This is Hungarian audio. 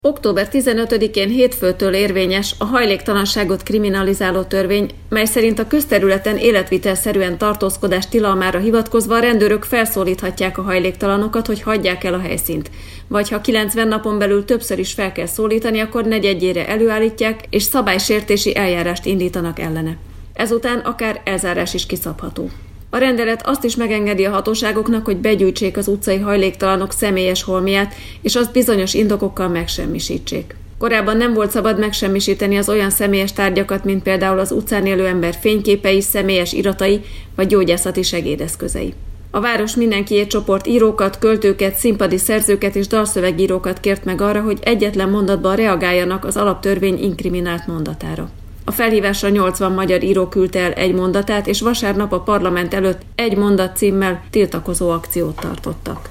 Október 15-én hétfőtől érvényes a hajléktalanságot kriminalizáló törvény, mely szerint a közterületen életvitelszerűen tartózkodás tilalmára hivatkozva a rendőrök felszólíthatják a hajléktalanokat, hogy hagyják el a helyszínt. Vagy ha 90 napon belül többször is fel kell szólítani, akkor negyedjére előállítják és szabálysértési eljárást indítanak ellene. Ezután akár elzárás is kiszabható. A rendelet azt is megengedi a hatóságoknak, hogy begyűjtsék az utcai hajléktalanok személyes holmiát, és azt bizonyos indokokkal megsemmisítsék. Korábban nem volt szabad megsemmisíteni az olyan személyes tárgyakat, mint például az utcán élő ember fényképei, személyes iratai vagy gyógyászati segédeszközei. A város mindenkiét csoport írókat, költőket, színpadi szerzőket és dalszövegírókat kért meg arra, hogy egyetlen mondatban reagáljanak az alaptörvény inkriminált mondatára. A felhívásra 80 magyar író küldte el egy mondatát, és vasárnap a parlament előtt egy mondat címmel tiltakozó akciót tartottak.